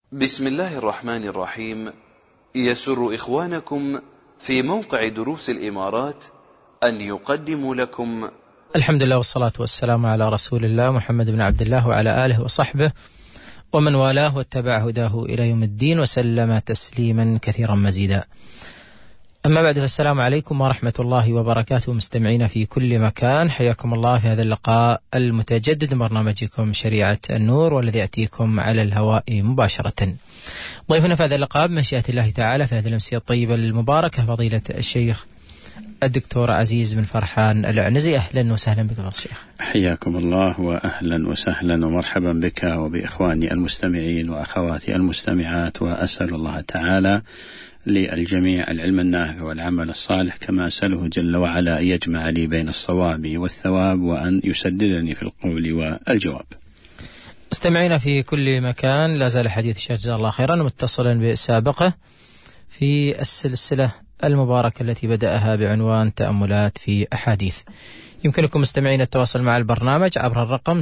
بسم الله الرحمن الرحيم. يسر إخوانكم في موقع دروس الإمارات أن يقدموا لكم الحمد لله والصلاة والسلام على رسول الله محمد بن عبد الله وعلى آله وصحبه ومن والاه واتبع هداه إلى يوم الدين وسلم تسليما كثيرا مزيدا. أما بعد، فالسلام عليكم ورحمة الله وبركاته مستمعين في كل مكان، حياكم الله في هذا اللقاء المتجدد من برنامجكم شريعة النور، والذي يأتيكم على الهواء مباشرة. ضيفنا في هذا اللقاء بمشيئة الله تعالى في هذه الأمسية الطيبة المباركة فضيلة الشيخ الدكتور عزيز بن فرحان العنزي. أهلا وسهلا بك فضيلة الشيخ. حياكم الله وأهلا وسهلا ومرحبا بك وبإخواني المستمعين وأخواتي المستمعات، وأسأل الله تعالى للجميع العلم النافع والعمل الصالح، كما أسأله جل وعلا أن يجمع لي بين الصواب والثواب، وأن يسددني في القول والجواب. مستمعين في كل مكان، لا زال حديث الشيخ جزاه الله خيرا متصلا بسابقه في السلسلة المباركة التي بدأها بعنوان تأملات في أحاديث. يمكنكم مستمعين التواصل مع البرنامج عبر الرقم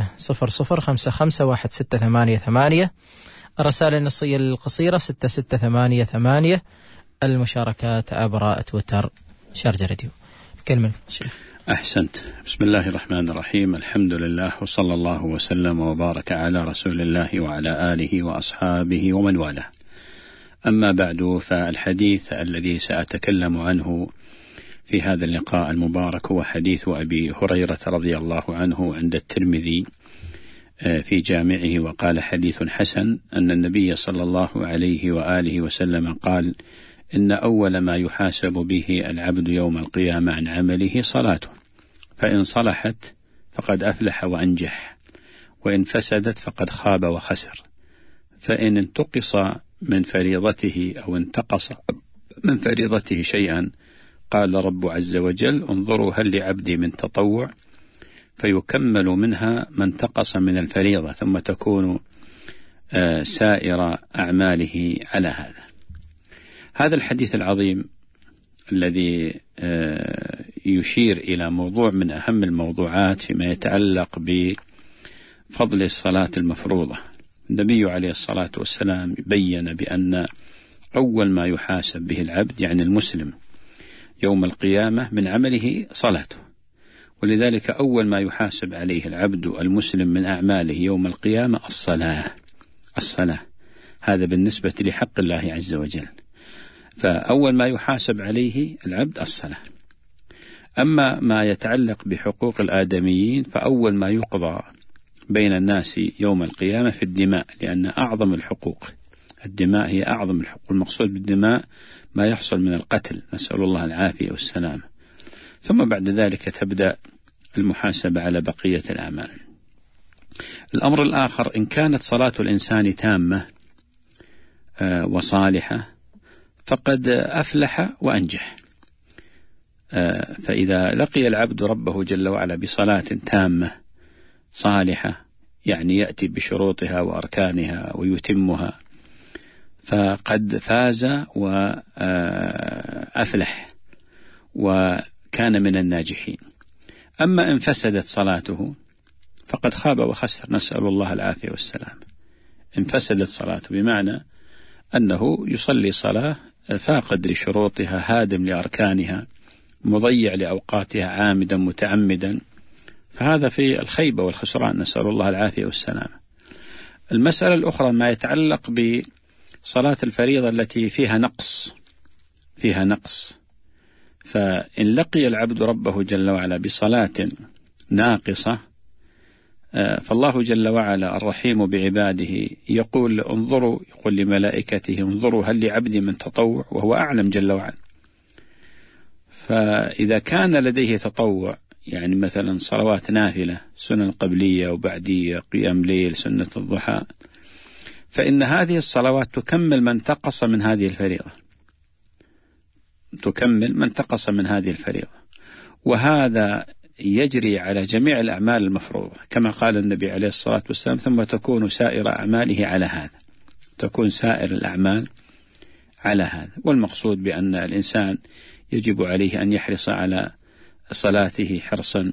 600551688، الرسائل النصية القصيرة 6688، المشاركات عبر تويتر شارجة راديو. كلمة الشيخ. أحسنت. بسم الله الرحمن الرحيم، الحمد لله وصلى الله وسلم وبارك على رسول الله وعلى آله وأصحابه ومن والاه. أما بعد، فالحديث الذي سأتكلم عنه في هذا اللقاء المبارك هو حديث أبي هريرة رضي الله عنه عند الترمذي في جامعه، وقال حديث حسن، أن النبي صلى الله عليه وآله وسلم قال: إن أول ما يحاسب به العبد يوم القيامة عن عمله صلاته، فإن صلحت فقد أفلح وأنجح، وإن فسدت فقد خاب وخسر، فإن انتقص من فريضته أو انتقص من فريضته شيئا قال رب عز وجل: انظروا هل لعبدي من تطوع، فيكمل منها ما انتقص من الفريضة، ثم تكون سائر أعماله على هذا. هذا الحديث العظيم الذي يشير إلى موضوع من أهم الموضوعات فيما يتعلق بفضل الصلاة المفروضة. النبي عليه الصلاة والسلام بيّن بأن أول ما يحاسب به العبد، يعني المسلم، يوم القيامة من عمله صلاته، ولذلك أول ما يحاسب عليه العبد المسلم من أعماله يوم القيامة الصلاة. هذا بالنسبة لحق الله عز وجل، فأول ما يحاسب عليه العبد الصلاة. أما ما يتعلق بحقوق الآدميين، فأول ما يقضى بين الناس يوم القيامة في الدماء، لأن أعظم الحقوق الدماء هي أعظم الحقوق. المقصود بالدماء ما يحصل من القتل، نسأل الله العافية والسلام. ثم بعد ذلك تبدأ المحاسبة على بقية الأعمال. الأمر الآخر، إن كانت صلاة الإنسان تامة وصالحة فقد أفلح وأنجح. فإذا لقي العبد ربه جل وعلا بصلاة تامة صالحة، يعني يأتي بشروطها وأركانها ويتمها، فقد فاز وأفلح وكان من الناجحين. أما إن فسدت صلاته فقد خاب وخسر، نسأل الله العافية والسلام. إن فسدت صلاته بمعنى أنه يصلي صلاة فاقد لشروطها، هادم لأركانها، مضيع لأوقاتها عامدا متعمدا، فهذا في الخيبة والخسران، نسأل الله العافية والسلام. المسألة الأخرى ما يتعلق بصلاة الفريضة التي فيها نقص، فإن لقي العبد ربه جل وعلا بصلاة ناقصة، فالله جل وعلا الرحيم بعباده يقول لملائكته: انظروا هل لعبدي من تطوع، وهو أعلم جل وعلا. فإذا كان لديه تطوع، يعني مثلا صلوات نافلة، سنن قبلية وبعدية، قيام ليل، سنة الضحى، فإن هذه الصلوات تكمل من انتقص من هذه الفريضة، وهذا يجري على جميع الأعمال المفروضة، كما قال النبي عليه الصلاة والسلام: ثم تكون سائر أعماله على هذا، تكون سائر الأعمال على هذا. والمقصود بأن الإنسان يجب عليه أن يحرص على صلاته حرصا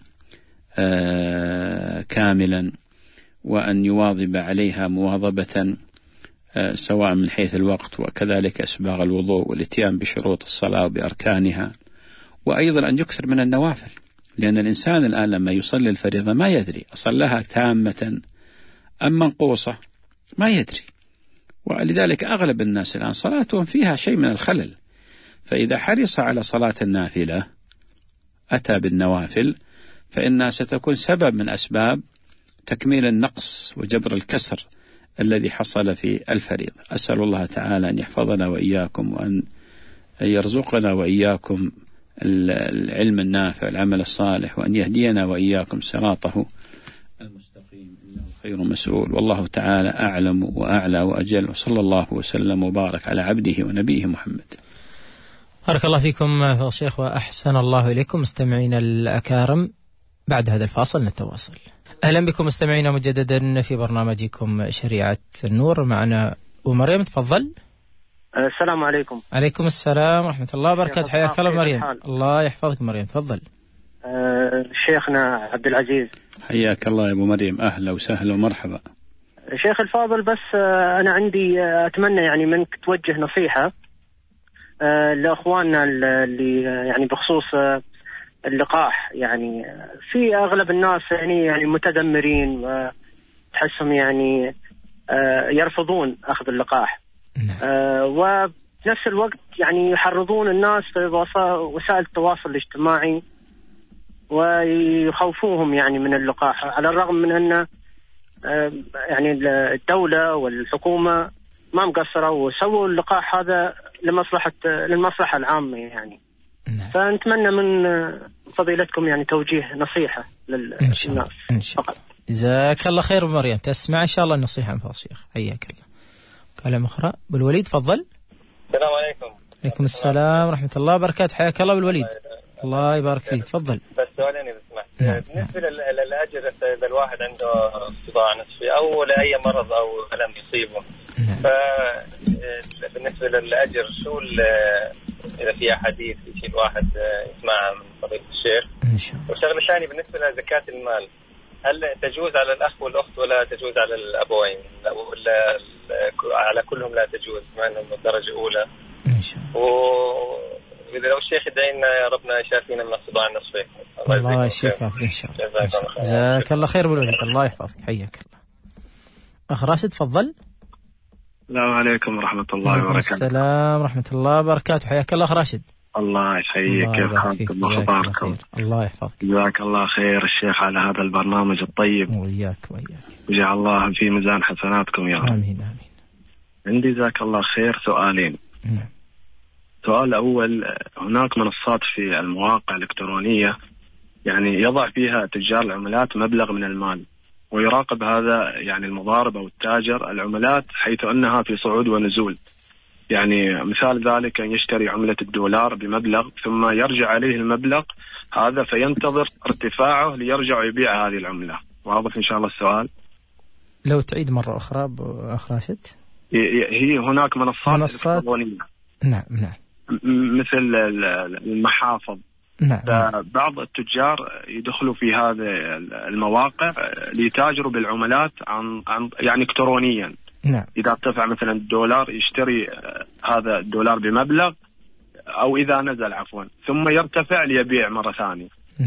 كاملا، وأن يواظب عليها مواظبة سواء من حيث الوقت وكذلك إسباغ الوضوء والاتيان بشروط الصلاة وبأركانها، وأيضا أن يكثر من النوافل، لأن الإنسان الآن لما يصلي الفريضة ما يدري أصلها تامة أم منقوصة، ما يدري. ولذلك أغلب الناس الآن صلاتهم فيها شيء من الخلل، فإذا حرص على صلاة النافلة أتى بالنوافل فإنها ستكون سبب من أسباب تكميل النقص وجبر الكسر الذي حصل في الفريضة. أسأل الله تعالى أن يحفظنا وإياكم، وأن يرزقنا وإياكم العلم النافع والعمل الصالح، وأن يهدينا وإياكم صراطه المستقيم، إنه خير مسؤول. والله تعالى أعلم وأعلى وأجل، وصلى الله وسلم وبارك على عبده ونبيه محمد. بارك الله فيكم فضل الشيخ وأحسن الله إليكم. مستمعين الأكارم، بعد هذا الفاصل نتواصل. أهلا بكم مستمعينا مجددا في برنامجكم شريعة النور، معنا ومريم. تفضل. السلام عليكم. عليكم السلام ورحمة الله وبركاته. حياك الله مريم. الله يحفظك مريم، تفضل. شيخنا عبد العزيز. حياك الله يا أبو مريم، أهلا وسهلا ومرحبا. شيخ الفاضل، بس أنا عندي أتمنى يعني منك توجه نصيحة لأخواننا اللي يعني بخصوص اللقاح. يعني في أغلب الناس يعني متذمرين وتحسهم يعني يرفضون أخذ اللقاح، وبنفس الوقت يعني يحرضون الناس في وسائل التواصل الاجتماعي ويخوفوهم يعني من اللقاح، على الرغم من أن يعني الدولة والحكومة ما مقصرة وسووا اللقاح هذا للمصلحة العامة يعني. فنتمنى من فضيلتكم يعني توجيه نصيحة للناس فقط. جزاك الله خير مريم، تسمع إن شاء الله النصيحة من فضل الشيخ. حياك الله. كلام أخرى بالوليد، تفضل. السلام عليكم. عليكم السلام ورحمة الله وبركاته. حياك الله بالوليد. الله يبارك فيك، تفضل. بس سؤالين إذا سمحت. بالنسبة للأجر، إذا الواحد عنده صداع نصفي أو لأي مرض أو ألم يصيبه، فبالنسبة للأجر شو إذا في أحاديث شيء الواحد يسمعها من فضيلة الشيخ؟ والشغلة الثانية بالنسبة لزكاة المال، هل تجوز على الأخ والأخت ولا تجوز على الأبوين، ولا على كلهم لا تجوز مع أنهم درجة أولى؟ وإذا لو الشيخ يدعينا يا ربنا يشافينا من الصداع النصفي. الله يشفيك إن شاء الله. جزاك الله خير بالولد، الله يحفظك. حياك الله. أخ راشد، تفضل. السلام عليكم ورحمة الله وبركاته. السلام ورحمة الله وبركاته. حياك الله أخ راشد. الله يحييك، كيف حالكم وأخباركم؟ الله يحفظك. جزاك الله خير الشيخ على هذا البرنامج الطيب، وإياك وجعل الله في ميزان حسناتكم يا رب. آمين آمين. عندي جزاك الله خير سؤالين. السؤال الأول، هناك منصات في المواقع الإلكترونية يعني يضع فيها تجار العملات مبلغ من المال، ويراقب هذا يعني المضارب أو التاجر العملات حيث أنها في صعود ونزول. يعني مثال ذلك أن يشتري عملة الدولار بمبلغ ثم يرجع عليه المبلغ هذا فينتظر ارتفاعه ليرجع يبيع هذه العملة. واضح إن شاء الله السؤال؟ لو تعيد مرة أخرى أخ راشد. هي هناك منصات إلكترونية. نعم مثل المحافظ. بعض التجار يدخلوا في هذه المواقع ليتاجروا بالعملات عن يعني إلكترونيا. نعم. إذا ارتفع مثلا الدولار يشتري هذا الدولار بمبلغ، أو إذا نزل عفوا ثم يرتفع ليبيع مرة ثانية.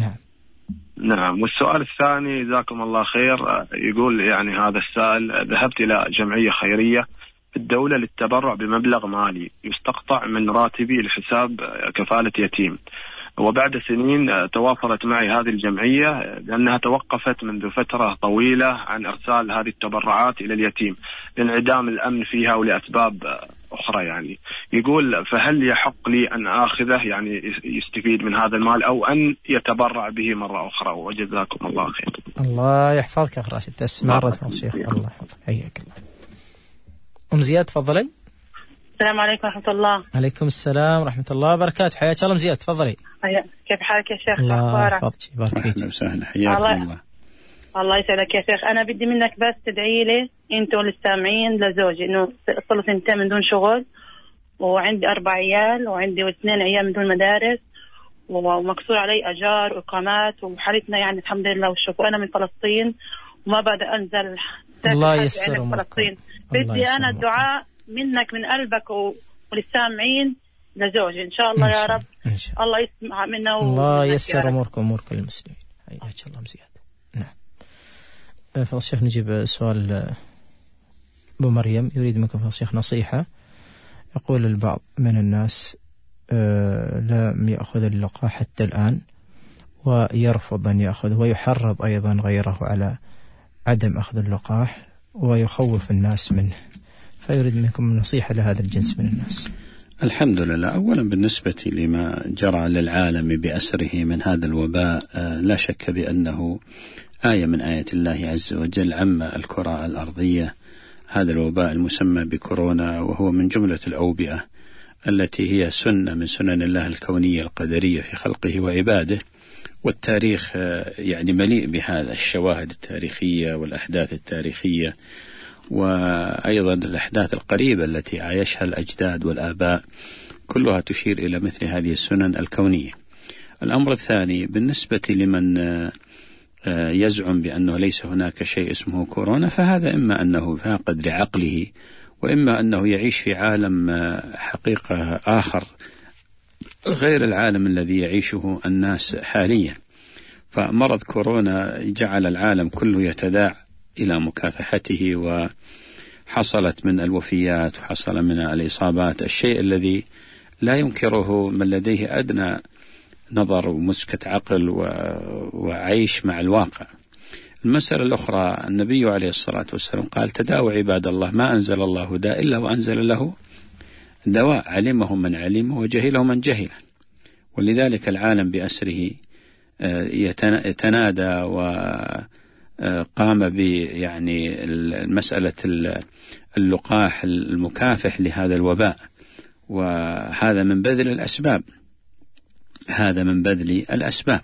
نعم. والسؤال الثاني جزاكم الله خير، يقول يعني هذا السائل، ذهبت إلى جمعية خيرية في الدولة للتبرع بمبلغ مالي يستقطع من راتبي لحساب كفالة يتيم، وبعد سنين تواصلت معي هذه الجمعية لأنها توقفت منذ فترة طويلة عن إرسال هذه التبرعات إلى اليتيم لانعدام الأمن فيها ولأسباب أخرى. يعني يقول فهل يحق لي أن آخذه يعني يستفيد من هذا المال أو أن يتبرع به مرة أخرى؟ وجزاكم الله خير. الله يحفظك أخ راشد، تسمع رد الشيخ. الله يحفظك. حياك الله. أم زياد، تفضلي. السلام عليكم ورحمة الله. عليكم السلام ورحمة الله وبركاته. حياك الله أم زياد، تفضلي. كيف حالك يا شيخ؟ الله يحفظك، بارك فيك. أهلا وسهلا، حياك الله. الله يسعدك يا شيخ. أنا بدي منك بس تدعي لي أنت والسامعين لزوجي، إنه صار 2 من دون شغل، وعندي 4 عيال، وعندي 2 عيال من دون مدارس، ومكسور علي أجار وإقامات، وحالتنا يعني الحمد لله والشكر. أنا من فلسطين وما بعد أنزل. الله يسر فلسطين. بدي أنا الدعاء منك من قلبك وللسامعين لزوجي إن شاء الله يا رب. الله يسمع منا الله ييسر أمور كل المسلمين. حياك الله مزياد. نعم. فضل الشيخ نجيب سؤال أبو مريم يريد منكم فضل الشيخ نصيحة. يقول البعض من الناس لم يأخذ اللقاح حتى الآن ويرفض أن يأخذ ويحرض أيضا غيره على عدم أخذ اللقاح ويخوف الناس منه، فيريد منكم نصيحة لهذا الجنس من الناس. الحمد لله. أولا بالنسبة لما جرى للعالم بأسره من هذا الوباء، لا شك بأنه آية من آيات الله عز وجل عم الكرة الأرضية هذا الوباء المسمى بكورونا، وهو من جملة الأوبئة التي هي سنة من سنن الله الكونية القدرية في خلقه وعباده. والتاريخ يعني مليء بهذا الشواهد التاريخية والأحداث التاريخية، وأيضا الأحداث القريبة التي عايشها الأجداد والآباء، كلها تشير إلى مثل هذه السنن الكونية. الأمر الثاني بالنسبة لمن يزعم بأنه ليس هناك شيء اسمه كورونا، فهذا إما أنه فاقد لعقله، وإما أنه يعيش في عالم حقيقة آخر غير العالم الذي يعيشه الناس حاليا. فمرض كورونا جعل العالم كله يتداعى إلى مكافحته، وحصلت من الوفيات وحصل من الإصابات الشيء الذي لا ينكره من لديه أدنى نظر ومسكة عقل وعيش مع الواقع. المسألة الأخرى، النبي عليه الصلاة والسلام قال: تداووا عباد الله، ما أنزل الله داء إلا وأنزل له دواء، علمه من علمه وجهله من جهله. ولذلك العالم بأسره يتنادى وقام يعني مسألة اللقاح المكافح لهذا الوباء، وهذا من بذل الأسباب.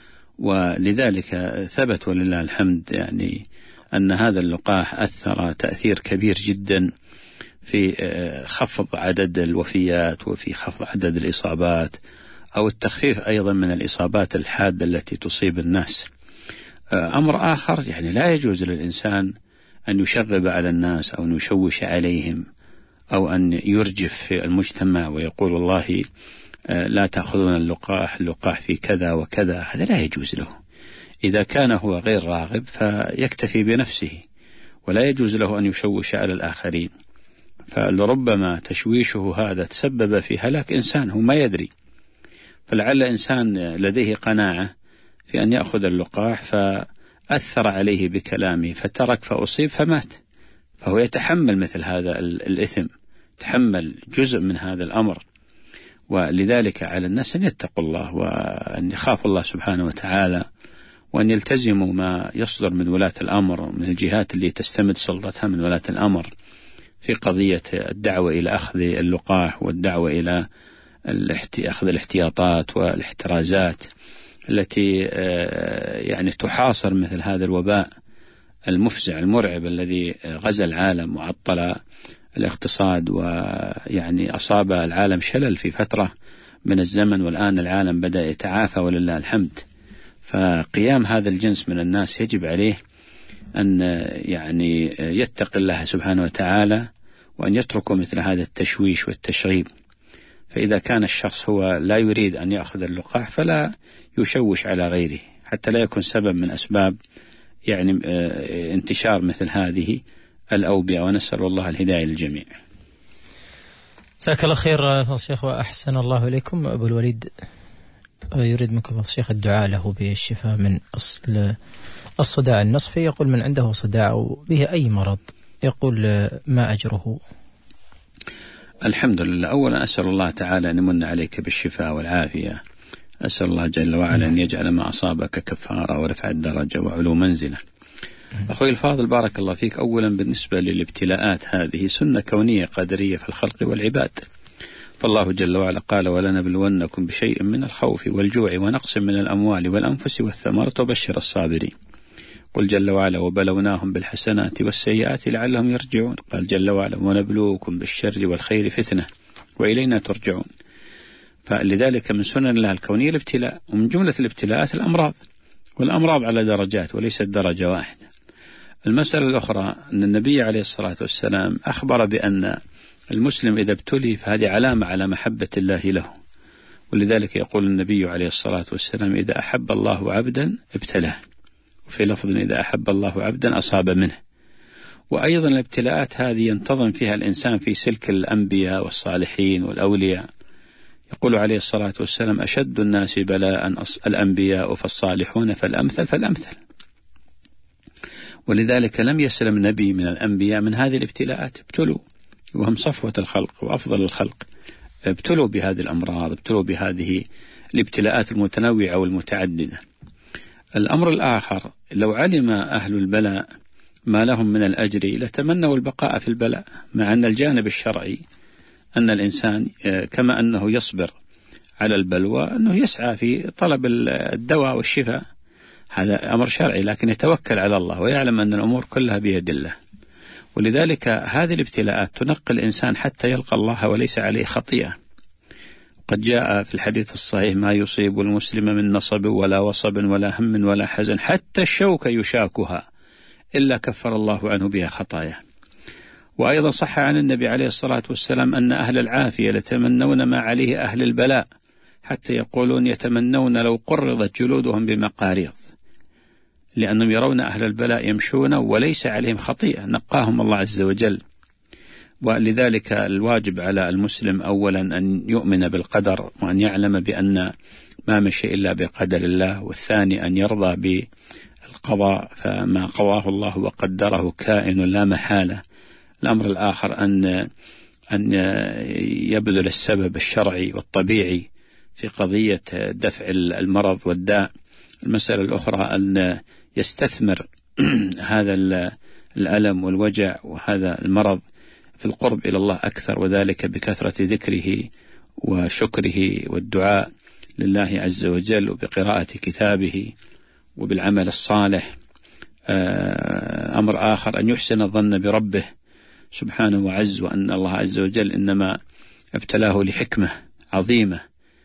ولذلك ثبت ولله الحمد يعني أن هذا اللقاح أثر تأثير كبير جدا في خفض عدد الوفيات وفي خفض عدد الإصابات، أو التخفيف أيضا من الإصابات الحادة التي تصيب الناس. أمر آخر، يعني لا يجوز للإنسان أن يشغب على الناس أو أن يشوش عليهم أو أن يرجف في المجتمع ويقول والله لا تأخذون اللقاح في كذا وكذا، هذا لا يجوز له. إذا كان هو غير راغب فيكتفي بنفسه، ولا يجوز له أن يشوش على الآخرين، فلربما تشويشه هذا تسبب في هلاك إنسان هو ما يدري. فلعل إنسان لديه قناعة في أن يأخذ اللقاح فأثر عليه بكلامه فترك فأصيب فمات، فهو يتحمل مثل هذا الإثم، تحمل جزء من هذا الأمر. ولذلك على الناس أن يتقوا الله وأن يخافوا الله سبحانه وتعالى، وأن يلتزموا ما يصدر من ولاة الأمر من الجهات اللي تستمد سلطتها من ولاة الأمر في قضية الدعوة إلى أخذ اللقاح والدعوة إلى أخذ الاحتياطات والاحترازات التي يعني تحاصر مثل هذا الوباء المفزع المرعب الذي غزا العالم وعطل الاقتصاد، ويعني أصاب العالم شلل في فترة من الزمن، والآن العالم بدأ يتعافى ولله الحمد. فقيام هذا الجنس من الناس يجب عليه أن يعني يتقي الله سبحانه وتعالى، وأن يتركوا مثل هذا التشويش والتشغيب. فإذا كان الشخص هو لا يريد أن يأخذ اللقاح فلا يشوش على غيره، حتى لا يكون سبب من أسباب يعني انتشار مثل هذه الأوبئة، ونسأل الله الهداية للجميع. جزاك الله خير فضل الشيخ وأحسن الله إليكم. أبو الوليد يريد منكم فضل الشيخ الدعاء له بالشفاء من الصداع النصفي. يقول من عنده صداع به أي مرض، يقول ما أجره؟ الحمد لله. أولا أسأل الله تعالى أن يمن عليك بالشفاء والعافية. أسأل الله جل وعلا أن يجعل ما أصابك كفارة ورفع الدرجة وعلو منزلة. أخوي الفاضل بارك الله فيك، أولا بالنسبة للابتلاءات هذه سنة كونية قدرية في الخلق والعباد، فالله جل وعلا قال ولنبلونكم بشيء من الخوف والجوع ونقص من الأموال والأنفس والثمرات وبشر الصابرين. قل جل وعلا وبلوناهم بالحسنات والسيئات لعلهم يرجعون. قال جل وعلا ونبلوكم بالشر والخير فتنة وإلينا ترجعون. فلذلك من سنن الله الكونية الابتلاء، ومن جملة الابتلاءات الأمراض، والأمراض على درجات وليست درجة واحدة. المسألة الأخرى أن النبي عليه الصلاة والسلام أخبر بأن المسلم إذا ابتلي فهذه علامة على محبة الله له، ولذلك يقول النبي عليه الصلاة والسلام: إذا أحب الله عبدا ابتلاه، وفي لفظ: إذا أحب الله عبدا أصاب منه. وأيضا الابتلاءات هذه ينتظم فيها الإنسان في سلك الأنبياء والصالحين والأولياء. يقول عليه الصلاة والسلام: أشد الناس بلاء الأنبياء فالصالحون فالأمثل فالأمثل. ولذلك لم يسلم نبي من الأنبياء من هذه الابتلاءات، ابتلوا وهم صفوة الخلق وأفضل الخلق، ابتلوا بهذه الأمراض، ابتلوا بهذه الابتلاءات المتنوعة والمتعددة. الأمر الآخر: لو علم أهل البلاء ما لهم من الأجر لتمنوا البقاء في البلاء، مع أن الجانب الشرعي أن الإنسان كما أنه يصبر على البلوى أنه يسعى في طلب الدواء والشفاء، هذا أمر شرعي، لكن يتوكل على الله ويعلم أن الأمور كلها بيد الله. ولذلك هذه الابتلاءات تنقل الإنسان حتى يلقى الله وليس عليه خطيئة. قد جاء في الحديث الصحيح: ما يصيب المسلم من نصب ولا وصب ولا هم ولا حزن حتى الشوك يشاكها إلا كفر الله عنه بها خطاياه. وأيضا صح عن النبي عليه الصلاة والسلام أن أهل العافية لتمنون ما عليه أهل البلاء، حتى يقولون: يتمنون لو قرضت جلودهم بمقاريض، لأنهم يرون أهل البلاء يمشون وليس عليهم خطيئة، نقاهم الله عز وجل. ولذلك الواجب على المسلم أولا أن يؤمن بالقدر، وأن يعلم بأن ما من شيء إلا بقدر الله، والثاني أن يرضى بالقضاء، فما قضاه الله وقدره كائن لا محالة. الأمر الآخر أن يبذل السبب الشرعي والطبيعي في قضية دفع المرض والداء. المسألة الأخرى أن يستثمر هذا الألم والوجع وهذا المرض في القرب إلى الله أكثر، وذلك بكثرة ذكره وشكره والدعاء لله عز وجل، وبقراءة كتابه وبالعمل الصالح. أمر آخر أن يحسن الظن بربه سبحانه وعز، وأن الله عز وجل إنما ابتلاه لحكمة عظيمة،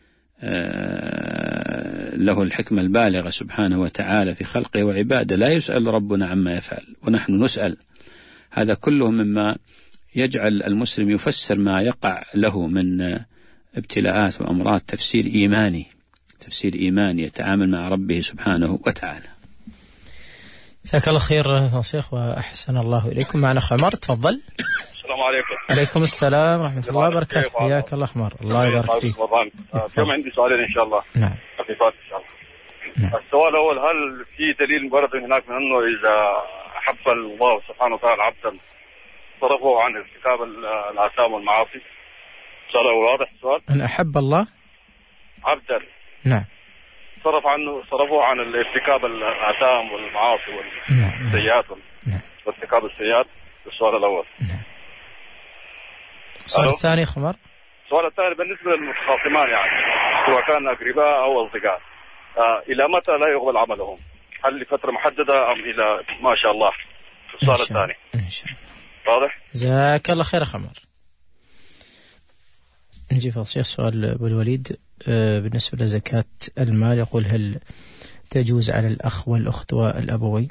له الحكمة البالغة سبحانه وتعالى في خلقه وعباده، لا يسأل ربنا عما يفعل ونحن نسأل. هذا كله مما يجعل المسلم يفسر ما يقع له من ابتلاءات وأمراض تفسير إيماني يتعامل مع ربه سبحانه وتعالى. جزاك الله خير شيخ وأحسن الله إليكم. معنا خمر، تفضل. السلام عليكم. عليكم السلام ورحمة الله وبركاته. حياك الله خمر، الله يبارك فيك. اليوم عندي سؤالين إن شاء الله. نعم. خفيفات إن شاء الله. نعم. السؤال الأول: هل في دليل مبرر هناك من أنه إذا أحب الله سبحانه وتعالى عبدا صرفه عن ارتكاب الآثام والمعاصي؟ السؤال واضح السؤال؟ أن أحب الله عبدا، نعم، صرفه عن الارتكاب الآثام والمعاصي والسيئات، نعم، وارتكاب السيئات. السؤال الأول. نعم. السؤال الثاني خمر. السؤال الثاني بالنسبة للمتخاصمان، يعني سواء كان أقرباء أو أصدقاء، إلى متى لا يقبل عملهم؟ هل لفترة محددة أم إلى ما شاء الله؟ السؤال الثاني إن شاء الله. واضح؟ جزاك الله خير خمر. نجي فضل الشيخ سؤال أبو الوليد بالنسبة لزكاة المال، يقول: هل تجوز على الأخ والأخت والأبوين؟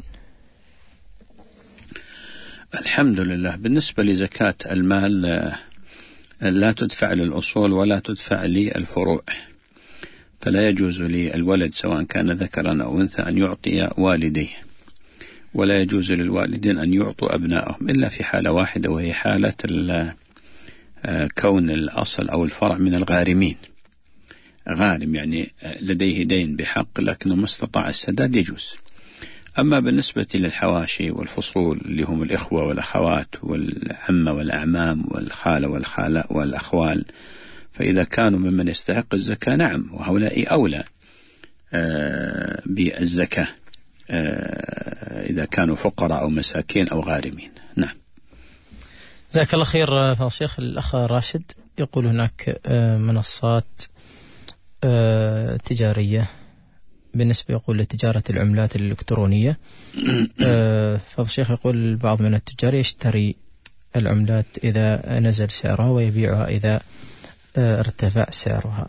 الحمد لله. بالنسبة لزكاة المال لا تدفع للأصول ولا تدفع للفروع، فلا يجوز للولد سواء كان ذكرا أو أنثى أن يعطي والديه، ولا يجوز للوالدين أن يعطوا أبنائهم إلا في حالة واحدة، وهي حالة كون الأصل أو الفرع من الغارمين. غارم يعني لديه دين بحق لكنه ما استطاع السداد يجوز. أما بالنسبة للحواشي والفصول اللي هم الإخوة والأخوات والعمة والأعمام والخالة والخالاء والأخوال، فإذا كانوا ممن يستحق الزكاة نعم، وهؤلاء أولى بالزكاة إذا كانوا فقراء أو مساكين أو غارمين. نعم. جزاك الله خير فضل الشيخ. الأخ راشد يقول: هناك منصات تجارية بالنسبة يقول لتجارة العملات الإلكترونية. فضل الشيخ يقول: بعض من التجار يشتري العملات إذا نزل سعرها ويبيعها إذا ارتفع سعرها.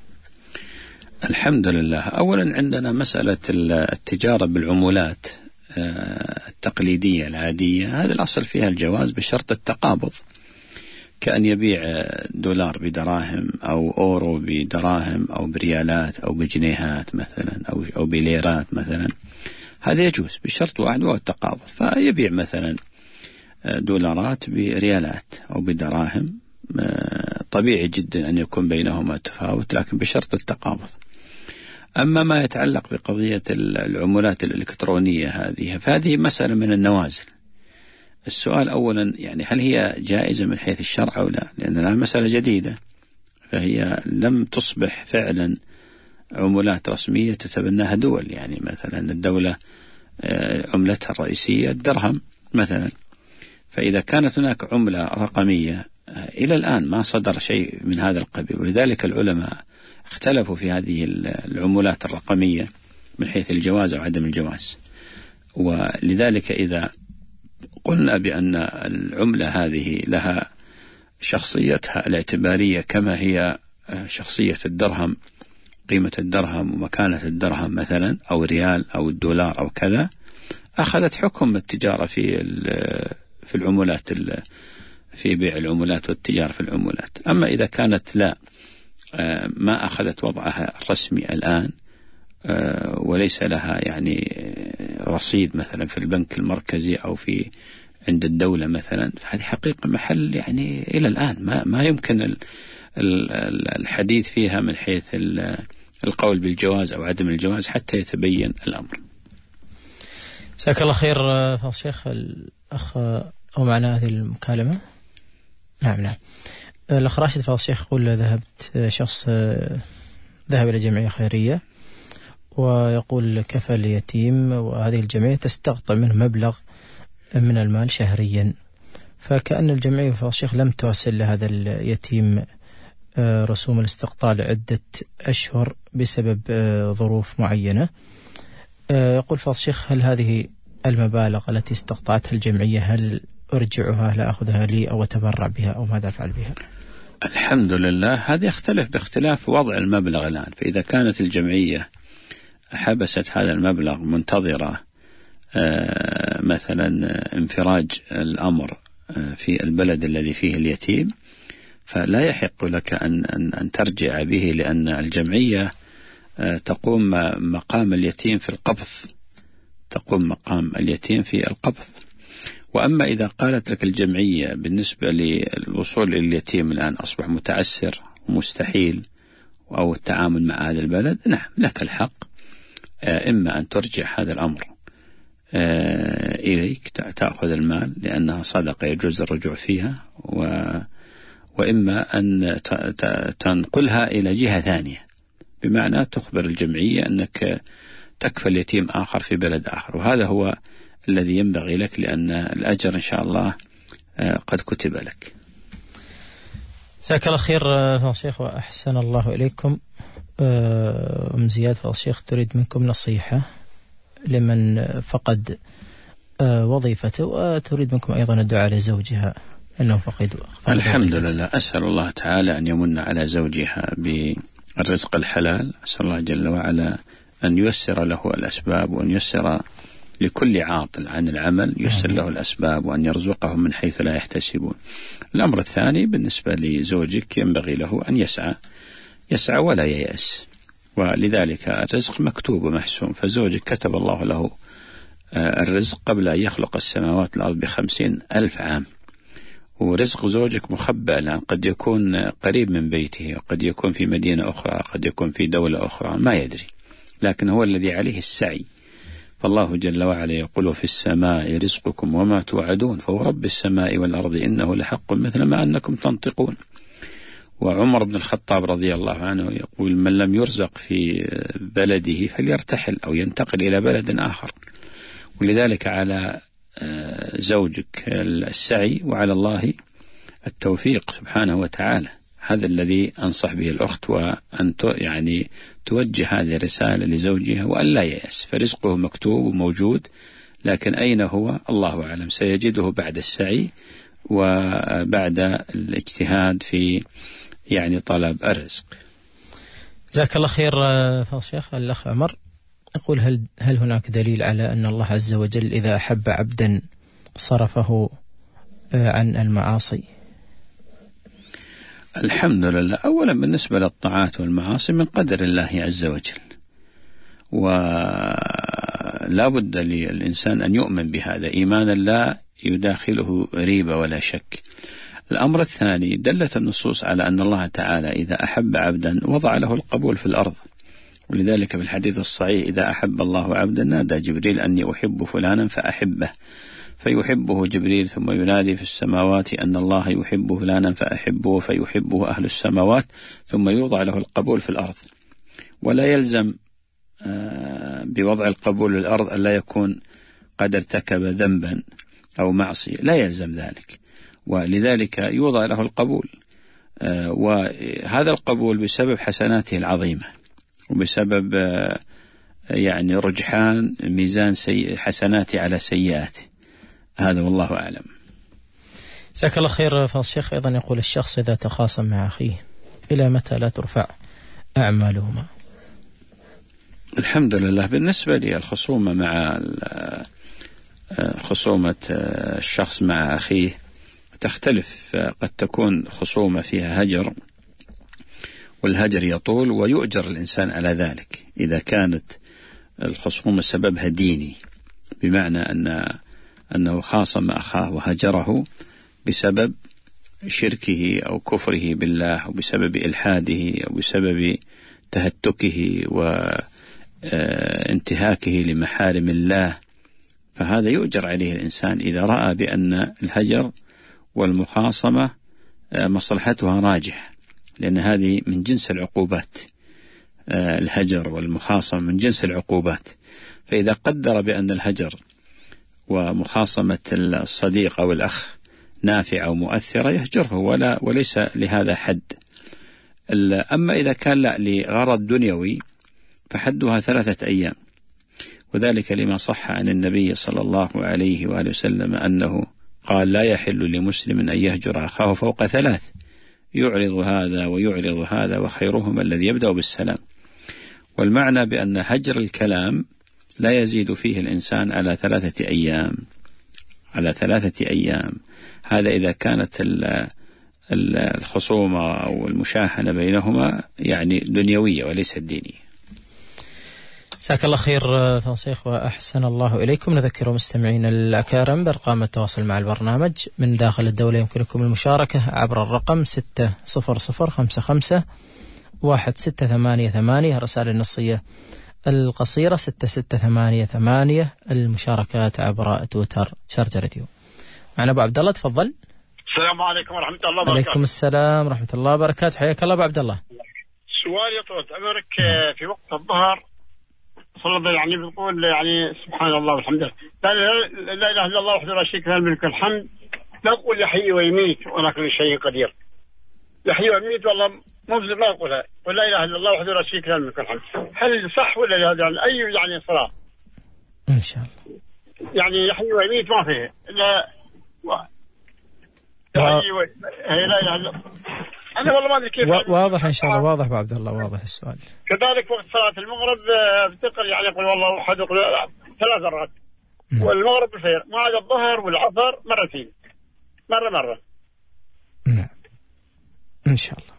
الحمد لله. أولا عندنا مسألة التجارة بالعملات التقليدية العادية، هذا الأصل فيها الجواز بشرط التقابض، كأن يبيع دولار بدراهم أو أورو بدراهم أو بريالات أو بجنيهات مثلا أو بليرات مثلا، هذا يجوز بشرط واحد وهو التقابض. فيبيع مثلا دولارات بريالات أو بدراهم، طبيعي جدا أن يكون بينهما تفاوت لكن بشرط التقابض. أما ما يتعلق بقضية العملات الإلكترونية هذه فهذه مسألة من النوازل. السؤال أولا يعني هل هي جائزة من حيث الشرع أو لا، لأنها مسألة جديدة، فهي لم تصبح فعلا عملات رسمية تتبناها دول. يعني مثلا الدولة عملتها الرئيسية الدرهم مثلا، فإذا كانت هناك عملة رقمية إلى الآن ما صدر شيء من هذا القبيل، ولذلك العلماء اختلفوا في هذه العملات الرقمية من حيث الجواز أو عدم الجواز. ولذلك إذا قلنا بأن العملة هذه لها شخصيتها الاعتبارية كما هي شخصية الدرهم، قيمة الدرهم ومكانة الدرهم مثلا أو ريال أو الدولار أو كذا، أخذت حكم التجارة في العملات، في بيع العملات والتجارة في العملات. أما إذا كانت لا، ما أخذت وضعها الرسمي الآن وليس لها يعني رصيد مثلا في البنك المركزي أو في عند الدولة مثلا، فهذه حقيقة محل يعني إلى الآن ما يمكن الحديث فيها من حيث القول بالجواز أو عدم الجواز حتى يتبين الأمر. جزاك الله خير فضل الشيخ. الأخ أو معنا هذه المكالمة. نعم. الأخ راشد فضل الشيخ يقول شخص ذهب إلى جمعية خيرية ويقول كفى اليتيم، وهذه الجمعية تستقطع منه مبلغ من المال شهريا، فكأن الجمعية فضل الشيخ لم ترسل لهذا اليتيم رسوم الاستقطاع لعدة أشهر بسبب ظروف معينة. يقول فضل الشيخ هل هذه المبالغ التي استقطعتها الجمعية هل أرجعها لا أخذها لي أو أتبرع بها أو ماذا أفعل بها؟ الحمد لله، هذا يختلف باختلاف وضع المبلغ الآن. فإذا كانت الجمعية حبست هذا المبلغ منتظرة مثلا انفراج الأمر في البلد الذي فيه اليتيم، فلا يحق لك أن ترجع به، لأن الجمعية تقوم مقام اليتيم في القبض، تقوم مقام اليتيم في القبض. وأما إذا قالت لك الجمعية بالنسبة للوصول لليتيم الآن أصبح متعسر ومستحيل أو التعامل مع هذا البلد، نعم لك الحق إما أن ترجع هذا الأمر إليك تأخذ المال لأنها صدقة يجوز الرجوع فيها، وإما أن تنقلها إلى جهة ثانية، بمعنى تخبر الجمعية أنك تكفل اليتيم آخر في بلد آخر، وهذا هو الذي ينبغي لك، لأن الأجر إن شاء الله قد كتب لك. جزاك الله خير فضل الشيخ وأحسن الله إليكم. أم زياد فضل الشيخ تريد منكم نصيحة لمن فقد وظيفته، وتريد منكم أيضا الدعاء لزوجها أنه فقد الحمد لله. أسأل الله تعالى أن يمن على زوجها بالرزق الحلال، أسأل الله جل وعلا أن ييسر له الأسباب، وأن ييسر لكل عاطل عن العمل ييسر له الأسباب، وأن يرزقهم من حيث لا يحتسبون. الأمر الثاني بالنسبة لزوجك ينبغي له أن يسعى ولا ييأس، ولذلك الرزق مكتوب ومحسوم، فزوجك كتب الله له الرزق قبل أن يخلق السماوات والأرض ب50,000 عام، ورزق زوجك مخبأ الآن، قد يكون قريب من بيته، وقد يكون في مدينة أخرى، قد يكون في دولة أخرى، ما يدري، لكن هو الذي عليه السعي. فالله جل وعلا يقول في السماء رزقكم وما توعدون، فهو رب السماء والأرض إنه لحق مثل ما أنكم تنطقون. وعمر بن الخطاب رضي الله عنه يقول من لم يرزق في بلده فليرتحل أو ينتقل إلى بلد آخر. ولذلك على زوجك السعي، وعلى الله التوفيق سبحانه وتعالى. هذا الذي أنصح به الأخت، وأن يعني توجه هذه الرسالة لزوجها وأن لا ييأس، فرزقه مكتوب وموجود، لكن أين هو الله أعلم، سيجده بعد السعي وبعد الاجتهاد في يعني طلب الرزق. جزاك الله خير فضل الشيخ. الأخ عمر يقول هل هناك دليل على أن الله عز وجل إذا أحب عبدا صرفه عن المعاصي؟ الحمد لله. أولا بالنسبة للطاعات والمعاصي من قدر الله عز وجل، ولا بد للإنسان أن يؤمن بهذا إيمانا لا يداخله ريبة ولا شك. الأمر الثاني، دلت النصوص على أن الله تعالى إذا أحب عبدا وضع له القبول في الأرض، ولذلك في الحديث الصحيح إذا أحب الله عبدا نادى جبريل أني أحب فلانا فأحبه، فيحبه جبريل ثم ينادي في السماوات أن الله يحب فلانا فأحبه، فيحبه أهل السماوات، ثم يوضع له القبول في الأرض. ولا يلزم بوضع القبول في الأرض أن لا يكون قد ارتكب ذنبا أو معصية، لا يلزم ذلك، ولذلك يوضع له القبول، وهذا القبول بسبب حسناته العظيمة وبسبب يعني رجحان ميزان حسناته على سيئاته. هذا والله أعلم. جزاك الله خير. فالشيخ أيضا يقول الشخص إذا تخاصم مع أخيه إلى متى لا ترفع أعمالهما؟ الحمد لله. بالنسبة لي الخصومة مع خصومة الشخص مع أخيه تختلف، قد تكون خصومة فيها هجر، والهجر يطول ويؤجر الإنسان على ذلك إذا كانت الخصومة سببها ديني، بمعنى أنه خاصم أخاه وهجره بسبب شركه أو كفره بالله أو بسبب إلحاده أو بسبب تهتكه وانتهاكه لمحارم الله، فهذا يؤجر عليه الإنسان إذا رأى بأن الهجر والمخاصمة مصلحتها راجح، لأن هذه من جنس العقوبات. الهجر والمخاصمة من جنس العقوبات، فإذا قدر بأن الهجر ومخاصمة الصديق أو الأخ نافعة ومؤثرة يهجره وليس لهذا حد. أما إذا كان لا لغرض دنيوي فحدها 3 أيام، وذلك لما صح عن النبي صلى الله عليه وآله وسلم أنه قال لا يحل لمسلم أن يهجر أخاه فوق 3، يعرض هذا ويعرض هذا وخيرهما الذي يبدأ بالسلام. والمعنى بأن هجر الكلام لا يزيد فيه الإنسان على 3 أيام، على 3 أيام. هذا إذا كانت الخصومة أو المشاحنة بينهما يعني دنيوية وليست دينية. جزاك الله خير فالشيخ وأحسن الله إليكم. نذكر مستمعين الأكارم بأرقام التواصل مع البرنامج من داخل الدولة. يمكنكم المشاركة عبر الرقم 600551688، رسائل النصية القصيرة 6688، المشاركات عبر تويتر شارجة راديو. معنا أبو عبد الله، تفضل. السلام عليكم ورحمة الله وبركاته. عليكم السلام ورحمة الله وبركاته، حياك الله أبو عبد الله. سؤال يا طويل عمرك، في وقت الظهر صلى يعني بيقول يعني سبحان الله والحمد لله لا إله إلا الله وحده لا شريك له الملك والحمد، لا أقول يحيي ويميت ولا كل شيء قدير. يحيي ويميت والله ما أقولها، ولا إله إلا الله وحده لا شريك له الملك والحمد. هل صح ولا لا؟ يعني أي يعني صلاة إن شاء الله يعني يحيي ويميت ما فيه إلا يحيي لا إله إلا. أنا والله ما أدري كيف. واضح إن شاء الله، واضح أبو عبد الله، واضح السؤال. كذلك وقت صلاة المغرب بتقرأ يعني يقول والله أحد 3 مرات، والمغرب بالخير، ما عدا الظهر والعصر مرتين، مرة. نعم إن شاء الله.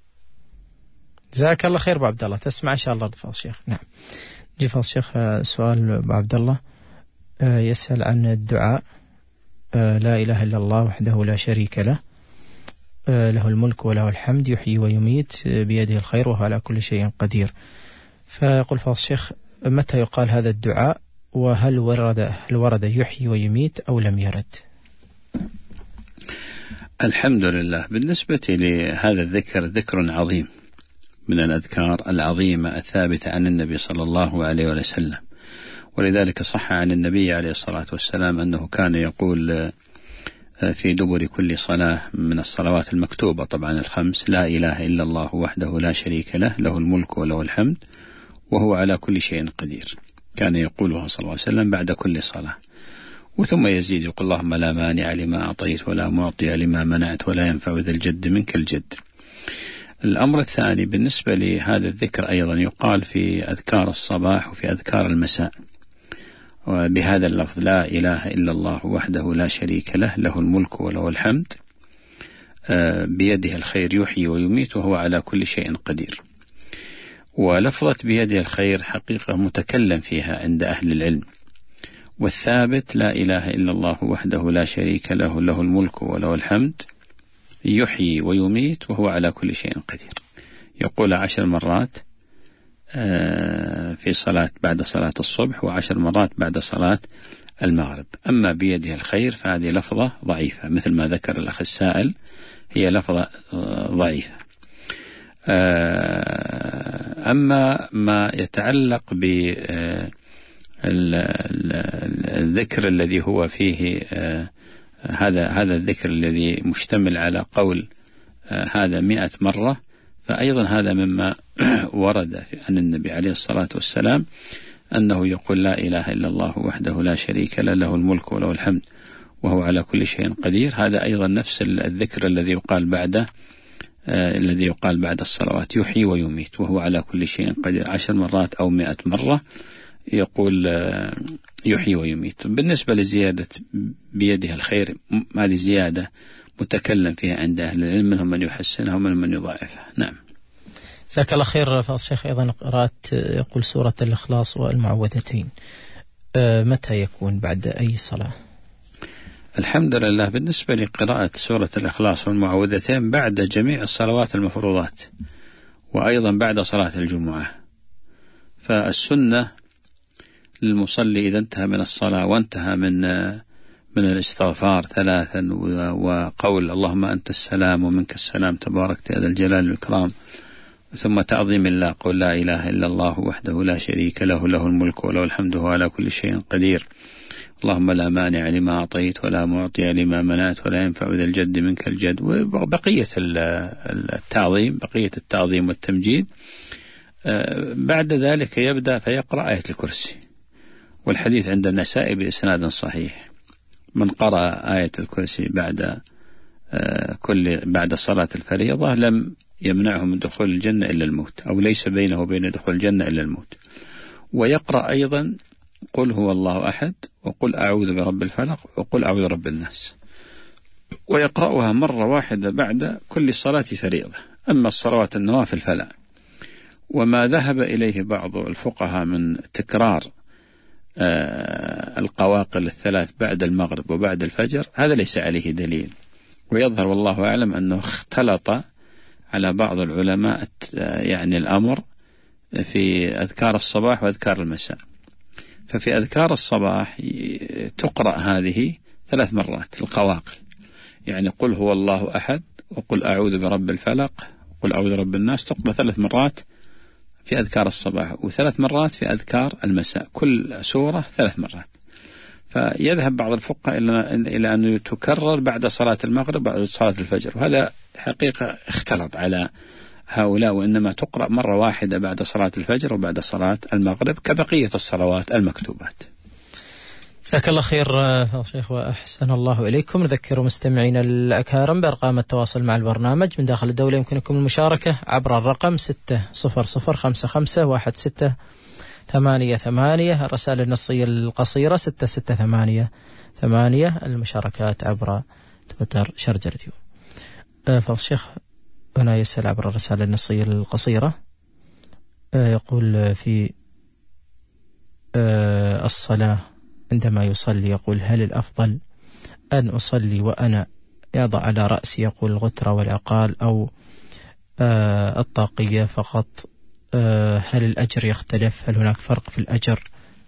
جزاك الله خير أبو عبد الله. تسمع إن شاء الله فضل الشيخ. نعم. جي فضل الشيخ سؤال أبو عبد الله يسأل عن الدعاء لا إله إلا الله وحده لا شريك له، له الملك وله الحمد يحيي ويميت بيده الخير وهو على كل شيء قدير. فيقول فضل الشيخ متى يقال هذا الدعاء، وهل ورد يحيي ويميت أو لم يرد؟ الحمد لله. بالنسبة لهذا الذكر ذكر عظيم من الأذكار العظيمة الثابتة عن النبي صلى الله عليه وسلم، ولذلك صح عن النبي عليه الصلاة والسلام أنه كان يقول في دبر كل صلاة من الصلوات المكتوبة طبعا 5 لا إله إلا الله وحده لا شريك له، له الملك وله الحمد وهو على كل شيء قدير. كان يقولها صلى الله عليه وسلم بعد كل صلاة، وثم يزيد يقول اللهم لا مانع لما أعطيت ولا معطي لما منعت ولا ينفع ذا الجد منك الجد. الأمر الثاني بالنسبة لهذا الذكر أيضا يقال في أذكار الصباح وفي أذكار المساء وبهذا اللفظ: لا إله إلا الله وحده لا شريك له، له الملك وله الحمد، بيده الخير يحيي ويميت وهو على كل شيء قدير. ولفظة بيده الخير حقيقة متكلم فيها عند أهل العلم، والثابت لا إله إلا الله وحده لا شريك له، له الملك وله الحمد يحيي ويميت وهو على كل شيء قدير. يقول 10 مرات في صلاة بعد صلاة الصبح، و10 مرات بعد صلاة المغرب. أما بيده الخير فهذه لفظة ضعيفة، مثل ما ذكر الأخ السائل، هي لفظة ضعيفة. أما ما يتعلق بالذكر الذي هو فيه هذا الذكر الذي مشتمل على قول هذا 100 مرة، فأيضا هذا مما ورد عن النبي عليه الصلاة والسلام أنه يقول لا إله إلا الله وحده لا شريك له، له الملك وله الحمد وهو على كل شيء قدير. هذا أيضا نفس الذكر الذي يقال بعد الصلوات: يحيي ويميت وهو على كل شيء قدير، 10 مرات أو 100 مرة يقول يحيي ويميت. بالنسبة لزيادة بيده الخير، هذه زيادة متكلم فيها عند أهل العلم، منهم من يحسنها ومنهم من يضاعفها. نعم. جزاك الله خير فضل الشيخ. أيضا قراءة يقول سورة الإخلاص والمعوذتين متى يكون بعد أي صلاة؟ الحمد لله، بالنسبة لقراءة سورة الإخلاص والمعوذتين بعد جميع الصلوات المفروضات، وأيضا بعد صلاة الجمعة. فالسنة للمصلي إذا انتهى من الصلاة وانتهى من الاستغفار 3 وقول اللهم أنت السلام ومنك السلام تبارك يا ذا الجلال والإكرام، ثم تعظيم الله، قول لا إله إلا الله وحده لا شريك له، له الملك وله الحمد وهو على كل شيء قدير، اللهم لا مانع لما أعطيت ولا معطي لما منعت ولا ينفع ذا الجد منك الجد، وبقية التعظيم، بقية التعظيم والتمجيد. بعد ذلك يبدأ فيقرأ آية الكرسي، والحديث عند النسائي بإسناد صحيح: من قرأ آية الكرسي بعد صلاة الفريضة لم يمنعه من دخول الجنة إلا الموت، أو ليس بينه وبين دخول الجنة إلا الموت. ويقرأ أيضا قل هو الله أحد، وقل أعوذ برب الفلق، وقل أعوذ برب الناس، ويقرأها مرة واحدة بعد كل صلاة فريضة. أما الصلوات النوافل فلا. وما ذهب إليه بعض الفقهاء من تكرار القواقل 3 بعد المغرب وبعد الفجر، هذا ليس عليه دليل، ويظهر والله أعلم أنه اختلط على بعض العلماء يعني الأمر في أذكار الصباح وأذكار المساء. ففي أذكار الصباح تقرأ هذه 3 مرات القواقل، يعني قل هو الله أحد، وقل أعوذ برب الفلق، وقل أعوذ برب الناس، تقرأ 3 مرات في أذكار الصباح و3 مرات في أذكار المساء، كل سورة 3 مرات. فيذهب بعض الفقهاء إلى أنه تكرر بعد صلاة المغرب بعد صلاة الفجر، وهذا حقيقة اختلط على هؤلاء، وإنما تقرأ مرة واحدة بعد صلاة الفجر وبعد صلاة المغرب كبقية الصلوات المكتوبات. جزاك الله خير فضل الشيخ وأحسن الله إليكم. نذكر مستمعينا الأكارم بأرقام التواصل مع البرنامج من داخل الدولة. يمكنكم المشاركة عبر الرقم 60055 الرسائل النصية القصيرة 668 المشاركات عبر تويتر شرجة راديو. فضل الشيخ هنا يسأل عبر الرسالة النصية القصيرة، يقول في الصلاة عندما يصلي، يقول هل الأفضل أن أصلي وأنا يضع على رأسي يقول الغترة والعقال أو الطاقية فقط؟ هل الأجر يختلف؟ هل هناك فرق في الأجر؟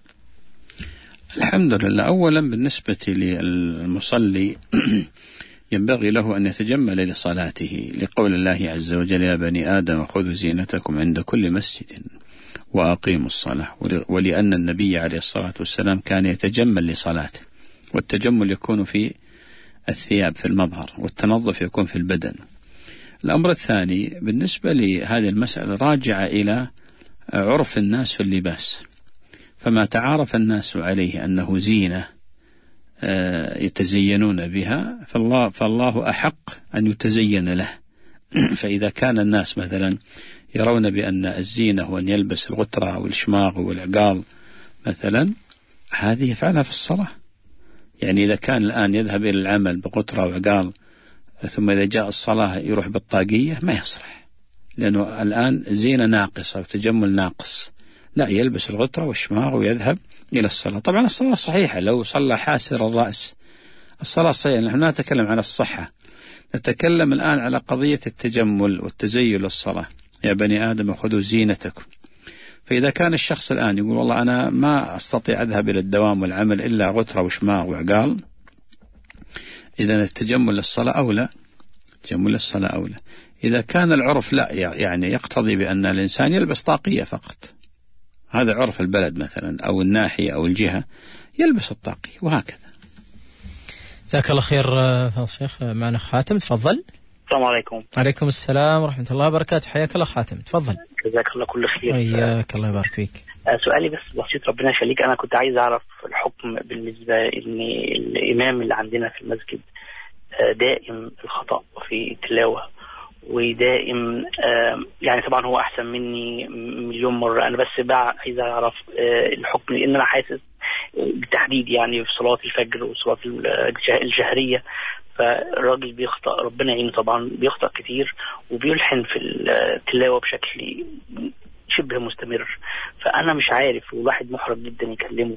الحمد لله. أولا بالنسبة للمصلي ينبغي له أن يتجمل لصلاته، لقول الله عز وجل يا بني آدم خذوا زينتكم عند كل مسجد وأقيموا الصلاة، ولأن النبي عليه الصلاة والسلام كان يتجمل لصلاته، والتجمل يكون في الثياب في المظهر، والتنظف يكون في البدن. الأمر الثاني بالنسبة لهذه المسألة راجعة إلى عرف الناس في اللباس، فما تعارف الناس عليه أنه زينة يتزينون بها فالله أحق أن يتزين له فإذا كان الناس مثلا يرون بأن الزينة هو أن يلبس الغترة والشماغ والعقال مثلا، هذه يفعلها في الصلاة. يعني إذا كان الآن يذهب إلى العمل بغترة وعقال ثم إذا جاء الصلاة يروح بالطاقية، ما يصلح، لأنه الآن زينة ناقصة وتجمل ناقص. لا، يلبس الغترة والشماغ ويذهب إلى الصلاة. طبعا الصلاة صحيحة لو صلى حاسر الرأس، الصلاة صحيحة. نحن لا نتكلم عن الصحة، نتكلم الآن على قضية التجمل والتزين للصلاة. يا بني آدم خذوا زينتكم. فإذا كان الشخص الآن يقول والله أنا ما أستطيع أذهب إلى الدوام والعمل إلا غترة وشماغ وعقال، إذا التجمل للصلاة أولى، التجمل للصلاة أولى. إذا كان العرف لا يعني يقتضي بأن الإنسان يلبس طاقية فقط، هذا عرف البلد مثلا أو الناحية أو الجهة، يلبس الطاقية وهكذا. جزاك الله خير فضل الشيخ. معنا خاتم، تفضل. السلام عليكم. عليكم السلام ورحمة الله وبركاته. حياك الله خاتم، تفضل. جزاك الله كل خير. حياك الله يبارك فيك. سؤالي بس بسيط، ربنا يخليك. أنا كنت عايز أعرف الحكم بالنسبة إن الإمام اللي عندنا في المسجد دائم الخطأ في التلاوة، ودائم يعني طبعا هو أحسن مني مليون مرة، أنا بس بقى عايز أعرف الحكم، لأن أنا حاسس بالتحديد يعني في صلاة الفجر وصلاة الجهرية فالراجل بيخطأ، ربنا يعينه طبعا، بيخطأ كتير وبيلحن في التلاوة بشكل شبه مستمر. فأنا مش عارف، والواحد محرج جدا يكلمه،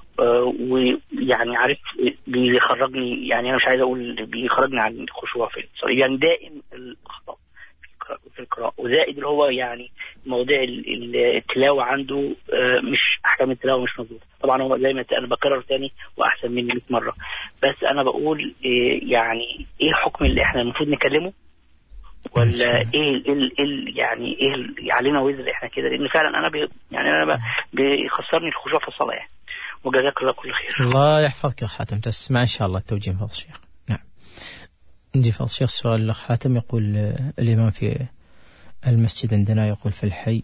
ويعني عارف بيخرجني، يعني أنا مش عايز أقول بيخرجني عن الخشوع في الصلاة، يعني دائم الخطأ في القراءة، وزائد اللي هو يعني مواضيع التلاوة عنده مش أحكام التلاوة مش مظبوطة. طبعا هو زي ما أنا بكرر تاني وأحسن مني 100 مرة، بس أنا بقول يعني إيه الحكم اللي إحنا المفروض نكلمه، ولا إيه يعني إيه علينا وزر إحنا كده، لأن فعلا أنا يعني أنا بيخسرني الخشوع في الصلاة يعني. وجزاك الله كل خير. الله يحفظك يا خاتم، تسمع إن شاء الله التوجيه فضل الشيخ. نعم. نجي فضل الشيخ سؤال الأخ حاتم، يقول الإمام في المسجد عندنا يقول في الحي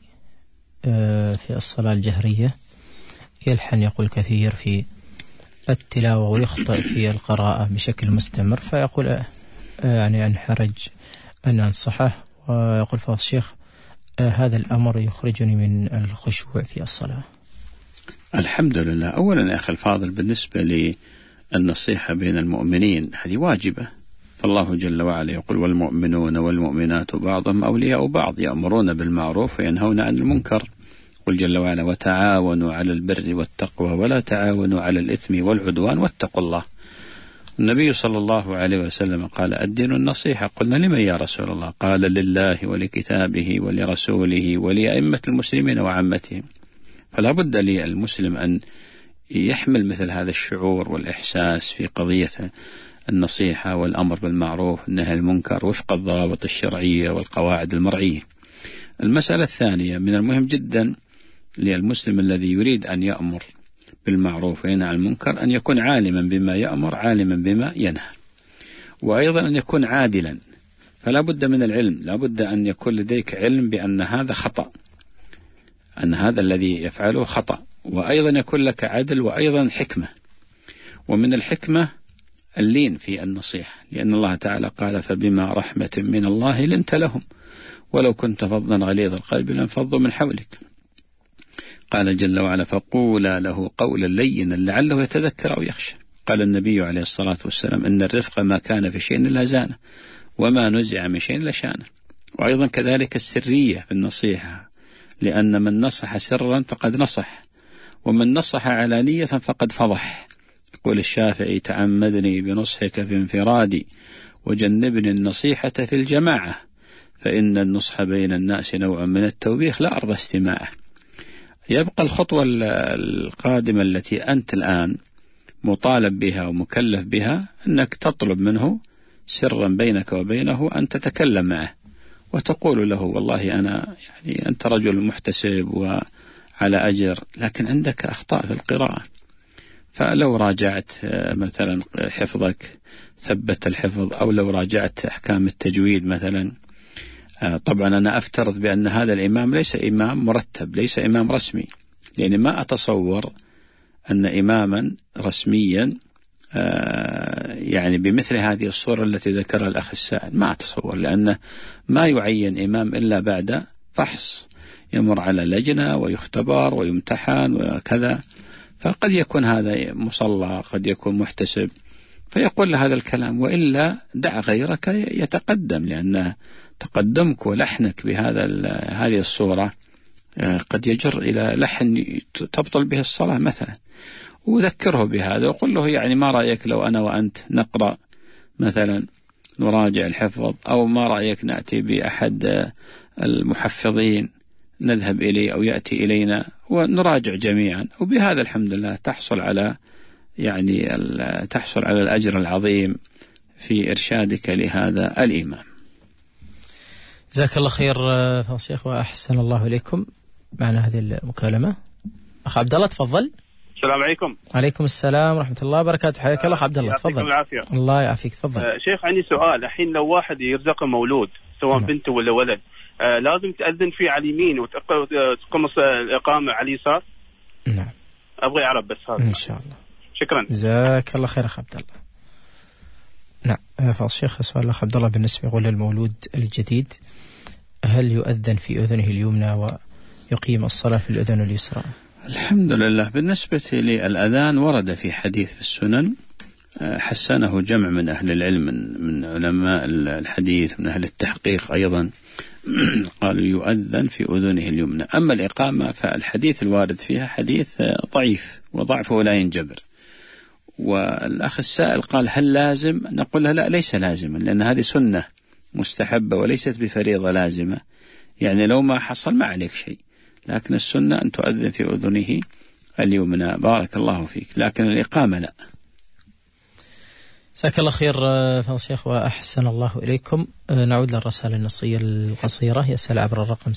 في الصلاة الجهرية يلحن، يقول كثير في التلاوة ويخطئ في القراءة بشكل مستمر، فيقول يعني أنحرج أن أنصحه، ويقول فضل الشيخ هذا الأمر يخرجني من الخشوع في الصلاة. الحمد لله. أولا يا أخي الفاضل، بالنسبة للنصيحة بين المؤمنين هذه واجبة، فالله جل وعلا يقول والمؤمنون والمؤمنات بعضهم أولياء بعض يأمرون بالمعروف وينهون عن المنكر. قل جل وعلا وتعاونوا على البر والتقوى ولا تعاونوا على الإثم والعدوان واتقوا الله. النبي صلى الله عليه وسلم قال الدين النصيحة. قلنا لمن يا رسول الله؟ قال لله ولكتابه ولرسوله ولأئمة المسلمين وعامتهم. فلا بد للمسلم أن يحمل مثل هذا الشعور والإحساس في قضية النصيحة والأمر بالمعروف والنهي عن المنكر وفق الضوابط الشرعية والقواعد المرعية. المسألة الثانية، من المهم جدا للمسلم الذي يريد أن يأمر بالمعروف وينهى عن المنكر أن يكون عالما بما يأمر عالما بما ينهى، وأيضا أن يكون عادلا. فلا بد من العلم، لا بد أن يكون لديك علم بأن هذا خطأ، أن هذا الذي يفعله خطأ، وأيضا يكون لك عدل وأيضا حكمة. ومن الحكمة اللين في النصيحة، لأن الله تعالى قال فبما رحمة من الله لنت لهم ولو كنت فظا غليظ القلب لانفضوا من حولك. قال جل وعلا فقولا له قولا لينا لعله يتذكر أو يخشى. قال النبي عليه الصلاة والسلام إن الرفق ما كان في شيء إلا زانه وما نزع من شيء إلا شانه. وأيضا كذلك السرية في النصيحة، لأن من نصح سرا فقد نصح، ومن نصح علانية فقد فضح. يقول الشافعي تعمدني بنصحك في انفرادي وجنبني النصيحة في الجماعة، فإن النصح بين الناس نوع من التوبيخ لا أرضى استماعه. يبقى الخطوة القادمة التي أنت الآن مطالب بها ومكلف بها أنك تطلب منه سرا بينك وبينه أن تتكلم معه وتقول له والله أنا يعني أنت رجل محتسب وعلى أجر، لكن عندك أخطاء في القراءة، فلو راجعت مثلا حفظك ثبت الحفظ، أو لو راجعت أحكام التجويد مثلا. طبعا أنا أفترض بأن هذا الإمام ليس إمام مرتب، ليس إمام رسمي، لأن ما أتصور أن إماما رسميا يعني بمثل هذه الصورة التي ذكرها الأخ السائل ما أتصور، لأنه ما يعين إمام إلا بعد فحص، يمر على لجنة ويختبر ويمتحن وكذا، فقد يكون هذا مصلى، قد يكون محتسب، فيقول له هذا الكلام، وإلا دع غيرك يتقدم، لأن تقدمك ولحنك هذه الصورة قد يجر إلى لحن تبطل به الصلاة مثلا. وذكره بهذا وقل له يعني ما رأيك لو أنا وأنت نقرأ مثلا نراجع الحفظ، أو ما رأيك نأتي بأحد المحفظين نذهب إليه أو يأتي إلينا ونراجع جميعا، وبهذا الحمد لله تحصل على الأجر العظيم في إرشادك لهذا الإمام. جزاك الله خير فضل الشيخ وأحسن الله إليكم. معنا هذه المكالمة أخ عبد الله، تفضل. السلام عليكم. عليكم السلام ورحمة الله وبركاته. حياك الله عبد الله، تفضل. الله يعافيك، تفضل. شيخ عندي سؤال. الحين لو واحد يرزق مولود سواء بنت ولا ولد، لازم تأذن فيه على اليمين وتقمص الإقامة على اليسار؟ نعم. أبغى أعرف بس هذا إن شاء الله. شكرا. جزاك الله خير أخ عبد الله. نعم فضل الشيخ، سؤال الأخ عبد الله بالنسبة يقول للمولود الجديد هل يؤذن في أذنه اليمنى ويقيم الصلاة في الأذن اليسرى؟ الحمد لله. بالنسبة للأذان ورد في حديث في السنن حسنه جمع من أهل العلم من علماء الحديث من أهل التحقيق أيضا، قالوا يؤذن في أذنه اليمنى. أما الإقامة فالحديث الوارد فيها حديث ضعيف وضعفه لا ينجبر. والأخ السائل قال هل لازم؟ نقول له لا، ليس لازما، لأن هذه سنة مستحبة وليست بفريضة لازمة، يعني لو ما حصل ما عليك شيء، لكن السنة أن تؤذن في أذنه اليمنى. بارك الله فيك. لكن الإقامة لا. جزاك الله خير فضل الشيخ وأحسن الله إليكم. نعود للرسائل النصية القصيرة. يسأل عبر الرقم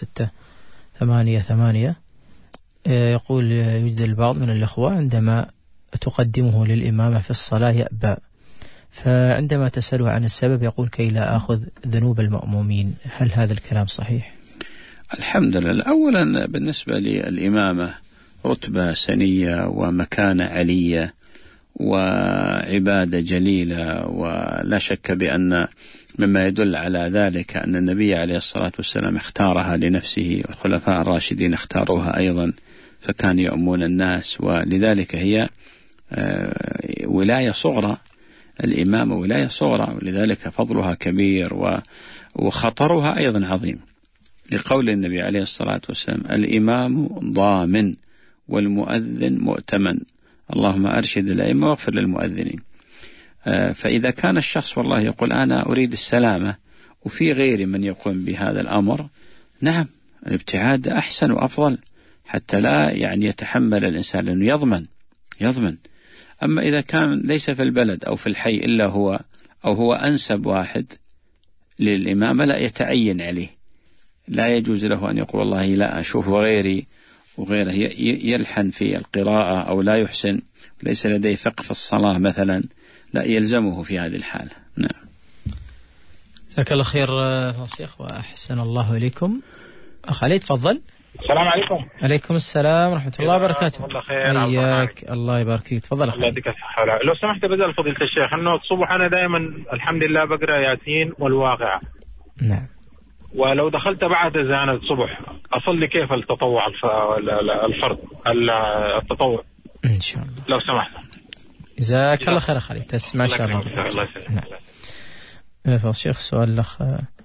6688. يقول يوجد البعض من الأخوة عندما تقدمه للإمامة في الصلاة يأبى، فعندما تسأله عن السبب يقول كي لا أخذ ذنوب المأمومين. هل هذا الكلام صحيح؟ الحمد لله. أولا بالنسبة للإمامة رتبة سنية ومكانة علية وعبادة جليلة، ولا شك بأن مما يدل على ذلك أن النبي عليه الصلاة والسلام اختارها لنفسه، والخلفاء الراشدين اختاروها أيضا، فكان يؤمون الناس، ولذلك هي ولاية صغرى. الإمامة ولاية صغرى، ولذلك فضلها كبير وخطرها أيضا عظيم، لقول النبي عليه الصلاة والسلام الإمام ضامن والمؤذن مؤتمن، اللهم أرشد الأئمة واغفر للمؤذنين. فإذا كان الشخص والله يقول أنا أريد السلامة وفي غيري من يقوم بهذا الأمر، نعم الابتعاد أحسن وأفضل، حتى لا يعني يتحمل الإنسان، لأنه يضمن. أما إذا كان ليس في البلد أو في الحي إلا هو، أو هو أنسب واحد للإمامة، لا يتعين عليه، لا يجوز له أن يقول والله لا أشوف غيري وغيره يلحن في القراءة أو لا يحسن، ليس لديه فقه في الصلاة مثلا، لا يلزمه في هذه الحالة. نعم. جزاك الله خير شيخ وأحسن الله إليكم. أخ علي، تفضل. السلام عليكم. عليكم السلام ورحمة الله وبركاته. الله خير. حياك الله يبارك فيك. تفضل أخي. الله يديك الصحة. لو سمحت بدل فضيلة الشيخ، إنه الصبح أنا دائما الحمد لله بقرأ ياسين والواقعة. نعم. ولو دخلت بعد أذان الصبح أصلي كيف التطوع الفرض التطوع إن شاء الله لو سمحت. جزاك الله خير أخي. تسمع إن شاء الله. الله يسلمك. نعم. فالشيخ سؤال الأخ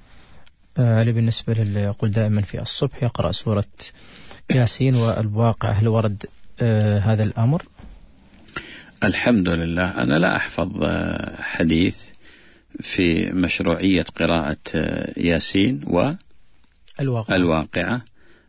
علي بالنسبة للي يقول دائما في الصبح يقرأ سورة ياسين والواقع، هل ورد هذا الأمر؟ الحمد لله. أنا لا أحفظ حديث في مشروعية قراءة ياسين والواقعة،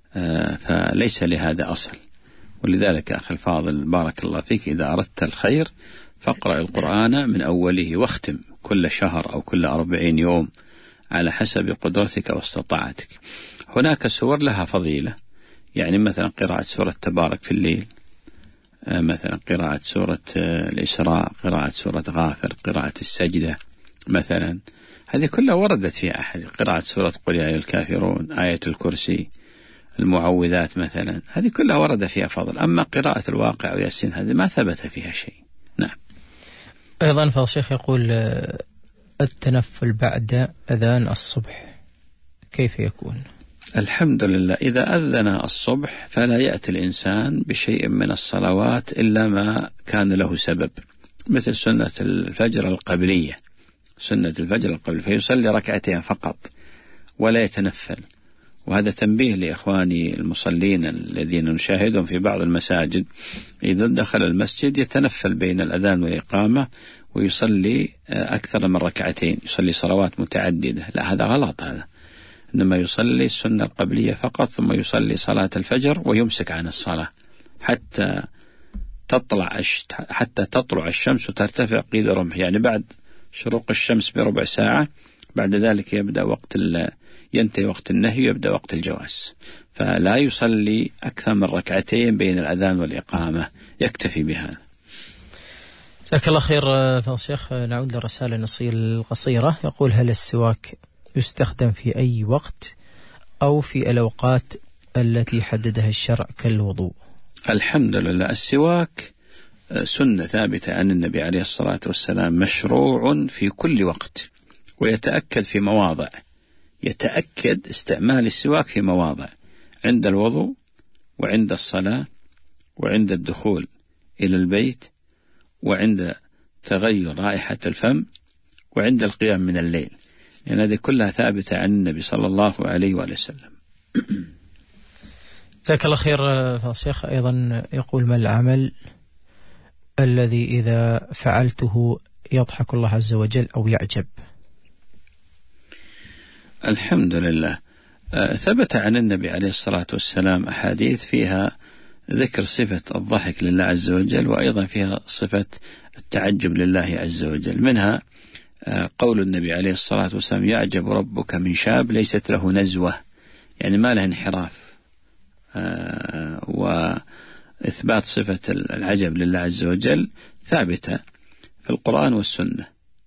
فليس لهذا أصل. ولذلك أخي الفاضل بارك الله فيك، إذا أردت الخير فاقرأ القرآن من أوله واختم كل شهر أو كل 40 يوم على حسب قدرتك واستطاعتك. هناك سور لها فضيلة، يعني مثلا قراءة سورة تبارك في الليل، مثلا قراءة سورة الإسراء، قراءة سورة غافر، قراءة السجدة مثلا، هذه كلها وردت فيها أحد. قراءة سورة قل يا أيها الكافرون، آية الكرسي، المعوذات مثلا، هذه كلها ورد فيها فضل. أما قراءة الواقع وياسين هذه ما ثبت فيها شيء. نعم. أيضا فالشيخ يقول التنفل بعد أذان الصبح كيف يكون؟ الحمد لله، إذا أذن الصبح فلا يأتي الإنسان بشيء من الصلوات إلا ما كان له سبب، مثل سنة الفجر القبلية، سنة الفجر القبلية، فيصلي ركعتين فقط ولا يتنفل. وهذا تنبيه لإخواني المصلين الذين نشاهدهم في بعض المساجد، إذا دخل المسجد يتنفل بين الأذان والإقامة ويصلي أكثر من ركعتين، يصلي صلوات متعددة. لا، هذا غلط، هذا إنما يصلي السنة القبلية فقط، ثم يصلي صلاة الفجر ويمسك عن الصلاة حتى تطلع الشمس وترتفع قيد رمح، يعني بعد شروق الشمس بربع ساعة، بعد ذلك ينتهي وقت النهي ويبدأ وقت الجواز. فلا يصلي أكثر من ركعتين بين الأذان والإقامة، يكتفي بهذا. جزاك الله خير فضيلة الشيخ. نعود للرسالة النصية القصيرة. يقول: هل السواك يستخدم في أي وقت أو في الأوقات التي حددها الشرع كالوضوء؟ الحمد لله، السواك سنة ثابتة عن النبي عليه الصلاة والسلام، مشروع في كل وقت، ويتأكد في مواضع، يتأكد استعمال السواك في مواضع: عند الوضوء، وعند الصلاة، وعند الدخول إلى البيت، وعند تغير رائحة الفم، وعند القيام من الليل، لأن هذه كلها ثابتة عن النبي صلى الله عليه وآله وسلم. جزاك الله خير فضيلة الشيخ. أيضا يقول: ما العمل الذي إذا فعلته يضحك الله عز وجل أو يعجب؟ الحمد لله، ثبت عن النبي عليه الصلاة والسلام أحاديث فيها ذكر صفة الضحك لله عز وجل، وأيضا فيها صفة التعجب لله عز وجل. منها قول النبي عليه الصلاة والسلام: يعجب ربك من شاب ليست له نزوة، يعني ما له انحراف. وإثبات صفة العجب لله عز وجل ثابتة في القرآن والسنة،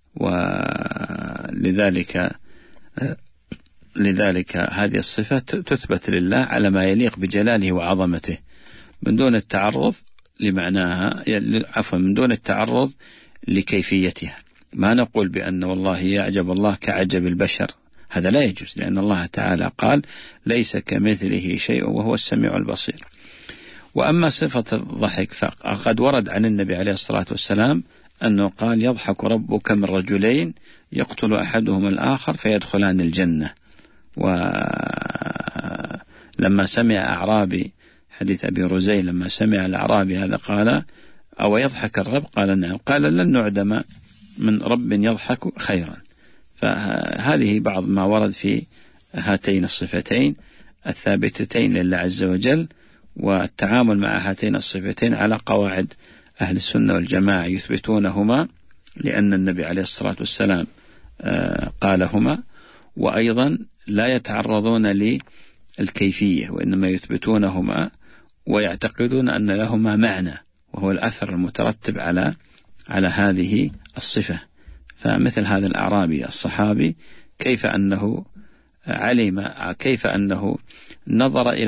لذلك هذه الصفة تثبت لله على ما يليق بجلاله وعظمته، من دون التعرض لمعناها، من دون التعرض لكيفيتها. ما نقول بأن والله يعجب الله كعجب البشر، هذا لا يجوز، لأن الله تعالى قال: ليس كمثله شيء وهو السميع البصير. وأما صفة الضحك فقد ورد عن النبي عليه الصلاة والسلام أنه قال: يضحك ربك من رجلين يقتل أحدهما الآخر فيدخلان الجنة. ولما سمع أعرابي حديث أبي رزين، لما سمع الأعرابي هذا قال: أو يضحك الرب؟ قال: نعم. قال: لن نعدم من رب يضحك خيرا. فهذه بعض ما ورد في هاتين الصفتين الثابتتين لله عز وجل، والتعامل مع هاتين الصفتين على قواعد أهل السنة والجماعة يثبتونهما لأن النبي عليه الصلاة والسلام قالهما، وأيضا لا يتعرضون للكيفية، وإنما يثبتونهما ويعتقدون أن لهما معنى، وهو الأثر المترتب على هذه الصفة. فمثل هذا الأعرابي الصحابي كيف أنه علم، كيف أنه نظر إلى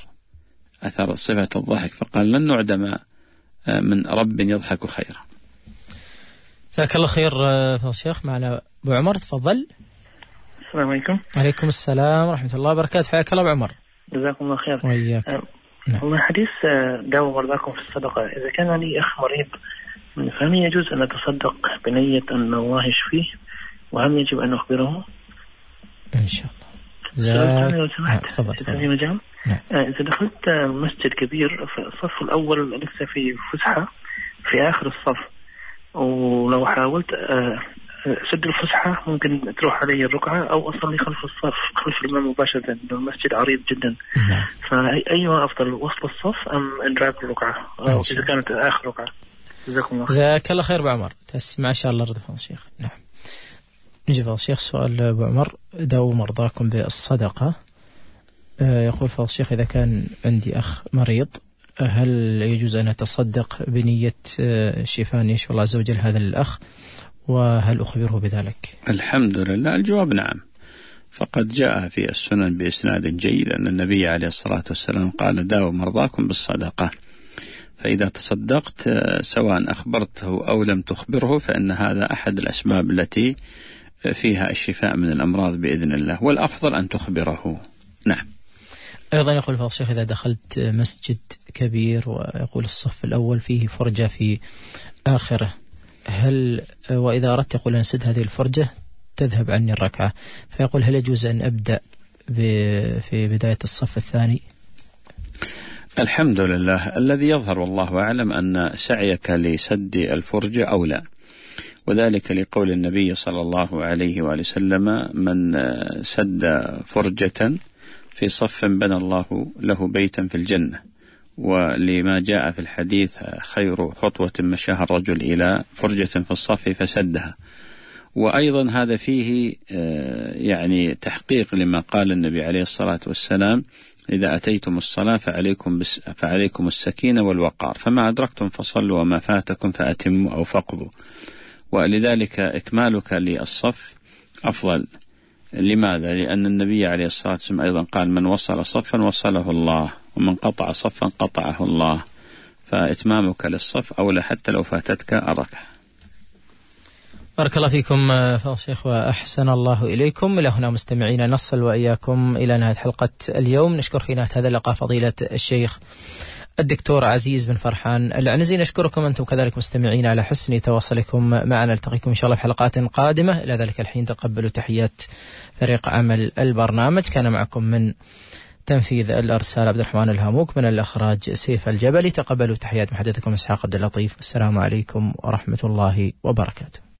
أثر صفة الضحك، فقال: لن نعدم من رب يضحك خيرا. جزاك الله خير فضيلة الشيخ. معنا أبو عمر، تفضل. السلام عليكم. عليكم السلام ورحمة الله وبركاته. حياك الله أبو عمر. جزاكم الله خير. وإياك. والله حديث داووا مرضاكم في الصدقة. إذا كان لي أخ مريض فهل يجوز أن أتصدق بنية أن الله يشفيه، وهل يجب أن أخبره؟ إن شاء الله. لو سمحت، إذا دخلت مسجد كبير في الصف الأول لسه في فسحة في آخر الصف، ولو حاولت أسد الفسحة ممكن تروح علي الركعة، أو أصلي خلف الصف خلف الإمام مباشرة، لأن المسجد عريض جدا. فأيها أفضل، وصل الصف أم إدراك الركعة إذا كانت آخر ركعة؟ جزاك الله خير أبو عمر. تسمع إن شاء الله رضي الله الشيخ. نعم. نجي فضل الشيخ. سؤال أبو عمر: داووا مرضاكم بالصدقة. يقول فضل الشيخ: إذا كان عندي أخ مريض هل يجوز أن أتصدق بنية شفاء يشفى الله عز وجل هذا الأخ، وهل أخبره بذلك؟ الحمد لله، الجواب نعم. فقد جاء في السنن بإسناد جيد أن النبي عليه الصلاة والسلام قال: داووا مرضاكم بالصدقة، فإذا تصدقت سواء أخبرته أو لم تخبره فإن هذا أحد الأسباب التي فيها الشفاء من الأمراض بإذن الله، والأفضل أن تخبره. نعم. أيضا يقول فضل الشيخ إذا دخلت مسجد كبير ويقول الصف الأول فيه فرجة في آخره، هل وإذا أردت يقول أنسد هذه الفرجة تذهب عني الركعة، فيقول هل يجوز أن أبدأ في بداية الصف الثاني؟ الحمد لله، الذي يظهر والله أعلم أن سعيك لسد الفرجة أولى، وذلك لقول النبي صلى الله عليه وآله وسلم من سد فرجة في صف بنى الله له بيتا في الجنة، ولما جاء في الحديث خير خطوة مشاها الرجل إلى فرجة في الصف فسدها. وأيضا هذا فيه يعني تحقيق لما قال النبي عليه الصلاة والسلام إذا أتيتم الصلاة فعليكم السكينة والوقار، فما أدركتم فصلوا وما فاتكم فأتموا أو فقضوا. ولذلك إكمالك للصف أفضل. لماذا؟ لأن النبي عليه الصلاة والسلام أيضا قال من وصل صفا وصله الله، ومن قطع صفا قطعه الله، فإتمامك للصف أولى حتى لو فاتتك الركعة. بارك الله فيكم فضل الشيخ وأحسن الله إليكم. إلى هنا مستمعين نصل وإياكم إلى نهاية حلقة اليوم. نشكر في نهاية هذا اللقاء فضيلة الشيخ الدكتور عزيز بن فرحان العنزي. نشكركم أنتم كذلك مستمعين على حسن تواصلكم معنا. نلتقيكم إن شاء الله في حلقات قادمة. إلى ذلك الحين تقبلوا تحيات فريق عمل البرنامج. كان معكم من تنفيذ الأرسال عبد الرحمن الهاموك، من الإخراج سيف الجبلي. تقبلوا تحيات محدثكم إسحاق عبد اللطيف. السلام عليكم ورحمة الله وبركاته.